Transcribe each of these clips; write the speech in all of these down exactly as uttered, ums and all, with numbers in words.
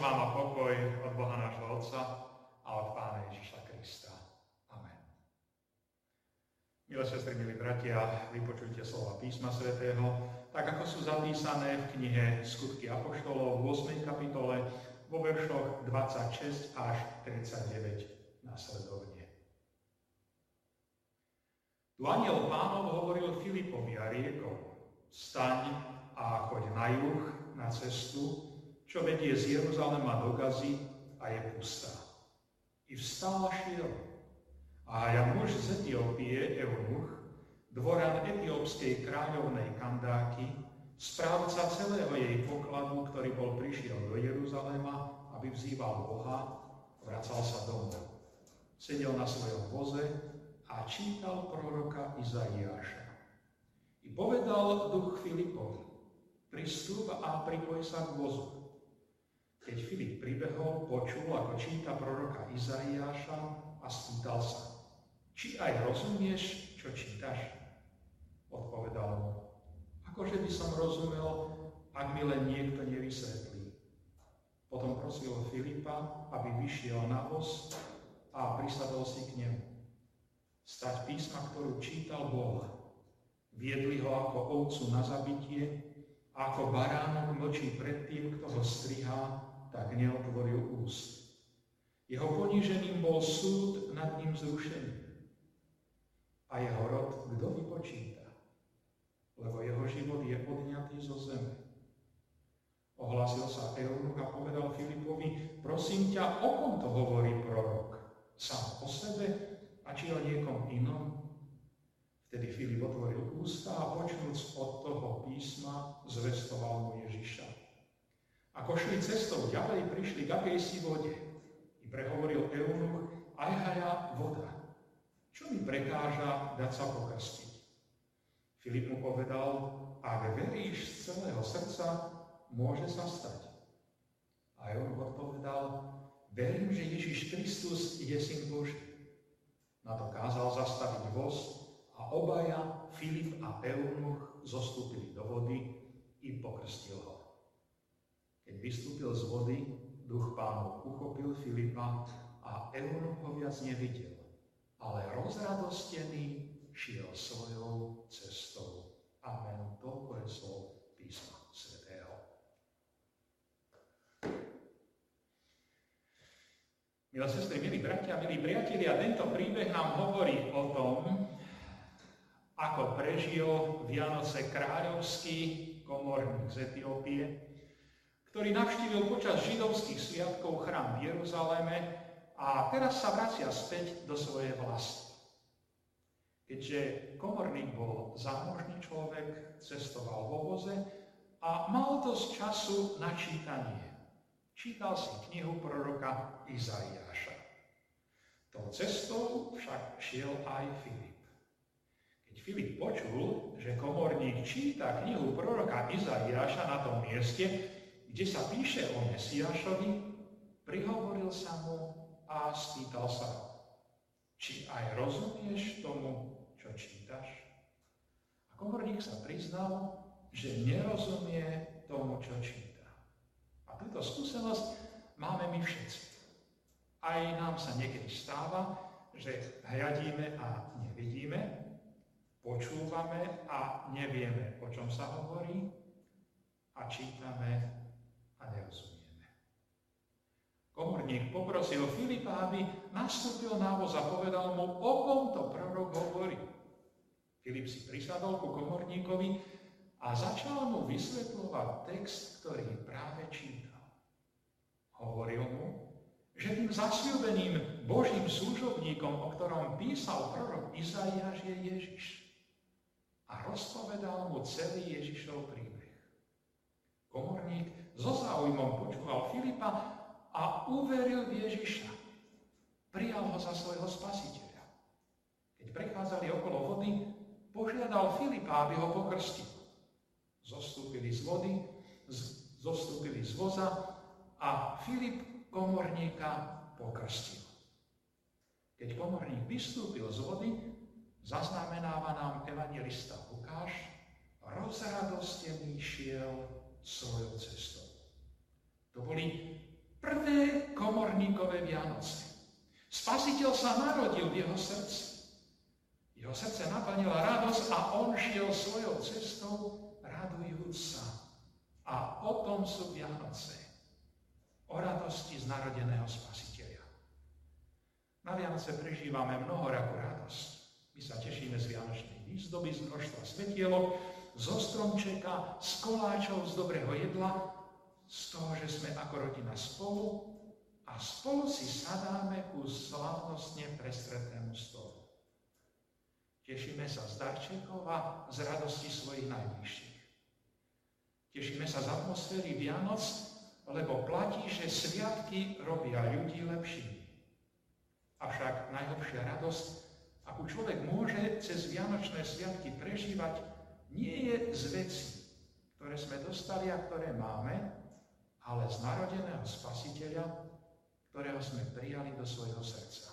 vám a pokoj od Boha nášho Otca a od Pána Ježiša Krista. Amen. Milé sestry, milí bratia, vypočujte slova písma svätého, tak ako sú zapísané v knihe Skutky apoštolov v ôsmej kapitole vo veršoch dvadsaťšesť až tridsaťdeväť nasledovne. Tu anjel Pánov hovoril Filipovi a riekol: Vstaň a choď na juh, na cestu, čo vedie z Jeruzalema do Gazy a je pustá. I vstal a šiel. A ja muž z Etiópie, Eunuch, dvoran etiópskej kráľovnej Kandáky, správca celého jej pokladu, ktorý bol prišiel do Jeruzalema, aby vzýval Boha, vracal sa domov. Sedel na svojom voze a čítal proroka Izaiáša. I povedal duch Filipovi: Pristup a pripoj sa k vozu. Keď Filip pribehol, počul, ako číta proroka Izaiáša a spýtal sa: Či aj rozumieš, čo čítaš? Odpovedal mu: Akože by som rozumel, ak mi len niekto nevysvetlí. Potom prosil Filipa, aby vyšiel na voz a prisadol si k nemu. Stať písma, ktorú čítal, bola: Viedli ho ako ovcu na zabitie, a ako baránok mlčí pred tým, kto ho strihá, tak neotvoril úst. Jeho ponížením bol súd nad ním zrušený. A jeho rod kto vypočíta? Lebo jeho život je odňatý zo zeme. Ohlásil sa Eunuch a povedal Filipovi: Prosím ťa, o kom to hovorí prorok? Sám o sebe a či o niekom inom? Vtedy Filip otvoril ústa a počnúc od toho písma zvestoval mu Ježiša. Ako šli cestou ďalej, prišli k akejsi vode. I prehovoril Eunuch: Aj haja voda. Čo mi prekáža dať sa pokrstiť? Filip mu povedal: Ak veríš z celého srdca, môže sa stať. A Eunuch odpovedal: Verím, že Ježiš Kristus je Syn Boží. Na to kázal zastaviť voz a obaja, Filip a Eunuch, zostúpili do vody i pokrstil ho. Keď vystúpil z vody, duch Pánov uchopil Filipa a Eunuch ho viac nevidel, ale rozradostený šiel svojou cestou. Amen. Toľko je slov písma svätého. Milé sestry, milí bratia, milí priatelia, tento príbeh nám hovorí o tom, ako prežil Vianoce kráľovský komorník z Etiópie, ktorý navštívil počas židovských sviatkov chrám v Jeruzaleme a teraz sa vracia späť do svojej vlasti. Keďže komorník bol zámožný človek, cestoval vo voze a mal dosť času na čítanie. Čítal si knihu proroka Izaiáša. Tou cestou však šiel aj Filip. Keď Filip počul, že komorník číta knihu proroka Izaiáša na tom mieste, kde sa píše o Mesiášovi, prihovoril sa mu a spýtal sa: Či aj rozumieš tomu, čo čítaš? A komorník sa priznal, že nerozumie tomu, čo číta. A túto skúsenosť máme my všetci. Aj nám sa niekedy stáva, že hľadíme a nevidíme, počúvame a nevieme, o čom sa hovorí, a čítame a nerozumieme. Komorník poprosil Filipa, aby nastúpil na voz a povedal mu, o kom to prorok hovorí. Filip si prisadol ku komorníkovi a začal mu vysvetľovať text, ktorý práve čítal. Hovoril mu, že tým zasľúbeným Božím služobníkom, o ktorom písal prorok Izaiáš, je Ježiš. A rozpovedal mu celý Ježišov príbeh. Komorník so záujmom počúval Filipa a uveril v Ježiša. Prijal ho za svojho spasiteľa. Keď prechádzali okolo vody, požiadal Filipa, aby ho pokrstil. Zostúpili z vody, z, zostúpili z voza a Filip komorníka pokrstil. Keď komorník vystúpil z vody, zaznamenáva nám evanjelista Lukáš, rozradostený šiel svojou cestou. To boli koperníkové Vianoce. Spasiteľ sa narodil v jeho srdci. Jeho srdce naplnila radosť a on šiel svojou cestou radujúc sa. A o tom sú Vianoce. O radosti z narodeného Spasiteľa. Na Vianoce prežívame mnohorakú radosť. My sa tešíme z vianočnej výzdoby, z množstva svetielok, zo stromčeka, z koláčov, z dobrého jedla, z toho, že sme ako rodina spolu a spolu si sadáme ku slávnostne prestretému stolu. Tešíme sa z darčekov a z radosti svojich najbližších. Tešíme sa z atmosféry Vianoc, lebo platí, že sviatky robia ľudí lepšími. Avšak najhlbšia radosť, akú človek môže cez vianočné sviatky prežívať, nie je z vecí, ktoré sme dostali a ktoré máme, ale z narodeného Spasiteľa, ktorého sme prijali do svojho srdca.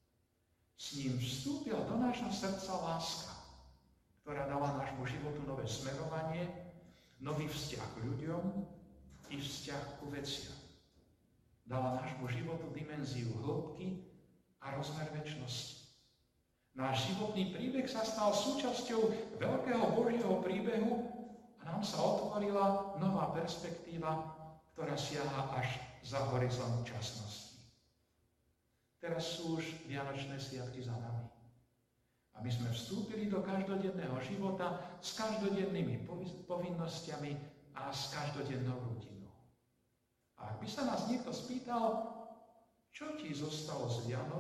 S ním vstúpila do nášho srdca láska, ktorá dala nášmu životu nové smerovanie, nový vzťah k ľuďom i vzťah ku veciam. Dala nášmu životu dimenziu hĺbky a rozmer večnosti. Náš životný príbeh sa stal súčasťou veľkého Božieho príbehu a nám sa otvorila nová perspektíva, ktorá siaha až za horizont časnosti. Teraz sú už vianočné sviatky za nami. A my sme vstúpili do každodenného života s každodennými povinnosťami a s každodennou rutinou. A ak by sa nás niekto spýtal, čo ti zostalo z Vianoc,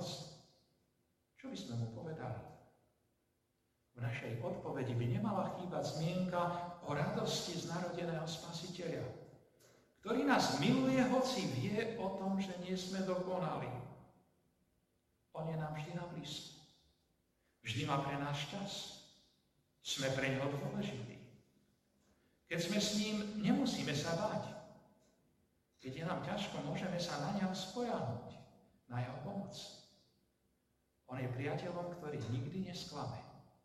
čo by sme mu povedali? V našej odpovedi by nemala chýbať zmienka o radosti z narodeného Spasiteľa, ktorý nás miluje, hoci vie o tom, že nie sme dokonali. On je nám vždy na blízku. Vždy má pre nás čas. Sme pre neho dôležití. Keď sme s ním, nemusíme sa báť. Keď je nám ťažko, môžeme sa na neho spoľahnúť, na jeho pomoc. On je priateľom, ktorý nikdy nesklame.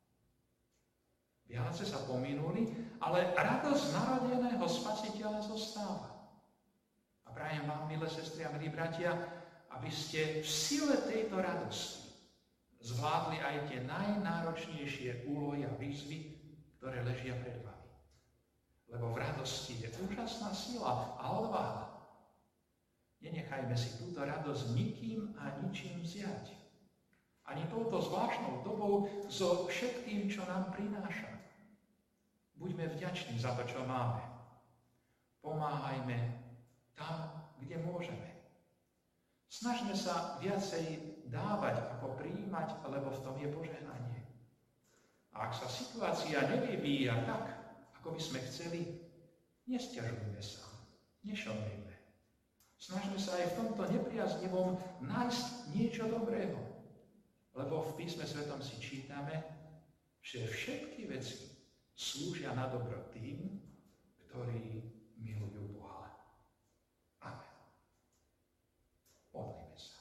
Vianoce sa pominuli, ale radosť narodeného Spasiteľa zostáva. A prajem vám, milé sestry a milí bratia, aby ste v sile tejto radosti zvládli aj tie najnáročnejšie úlohy a výzvy, ktoré ležia pred vami. Lebo v radosti je úžasná sila a odvaha. Nenechajme si túto radosť nikým a ničím vziať. Ani touto zvláštnou dobou so všetkým, čo nám prináša. Buďme vďační za to, čo máme. Pomáhajme tam, kde môžeme. Snažme sa viacej dávať, ako prijímať, lebo v tom je požehnanie. A ak sa situácia nevyvíja tak, ako by sme chceli, nesťažujme sa, nešomrime. Snažme sa aj v tomto nepriaznivom nájsť niečo dobrého. Lebo v písme svetom si čítame, že všetky veci slúžia na dobro tým, ktorí milujú Boha. Amen. Modlíme sa.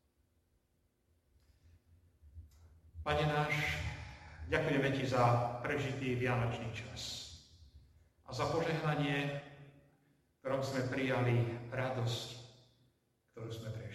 Pane náš, ďakujeme Ti za prežitý vianočný čas a za požehnanie, ktorom sme prijali radosť, ktorú sme prežili.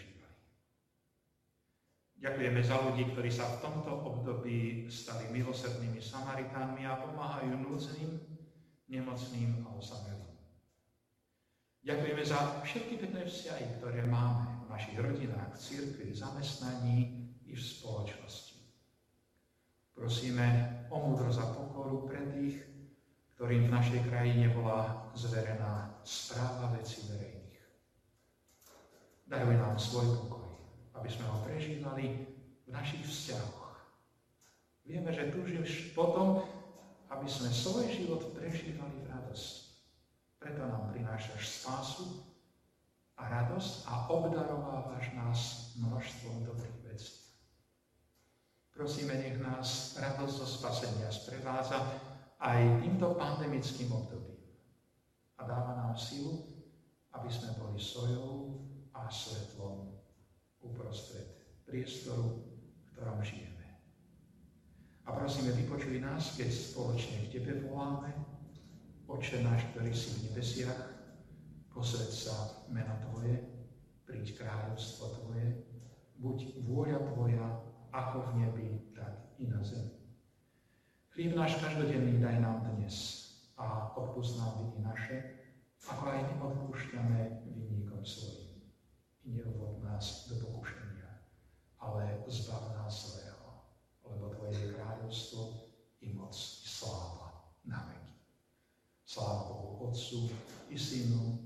Ďakujeme za ľudí, ktorí sa v tomto období stali milosrdnými Samaritánmi a pomáhajú núdznym, nemocným a osamelým. Ďakujeme za všetky pekné vzťahy, ktoré máme v našich rodinách, v cirkvi, v zamestnaní i v spoločnosti. Prosíme o múdrosť a pokoru pre tých, ktorým v našej krajine bola zverená správa vecí verejných. Daruj nám svoj pokoj, aby sme ho prežívali v našich vzťahoch. Vieme, že túžiš potom, aby sme svoj život prežívali v radosti. Preto nám prinášaš spásu a radosť a obdarovávaš nás množstvom dobrých vecí. Prosíme, nech nás radosť zo spasenia sprevádza aj týmto pandemickým obdobím a dáva nám silu, aby sme boli sojou a svetlom uprostred priestoru, v ktorom žijeme. A prosíme, vypočuj nás, keď spoločne k Tebe voláme. Otče náš, ktorý si v nebesiach, posväť sa meno Tvoje, príď byť kráľovstvo Tvoje, buď vôľa Tvoja, ako v nebi, tak i na zemi. Chlieb náš každodenný daj nám dnes a odpúsť nám viny naše, ako aj my odpúšťame vinníkom svojim. I neuvod nás do pokušenia, ale zbav nás zlého, lebo Tvoje je kráľovstvo i moc i sláva na veky. Sláva Bohu Otcu i Synu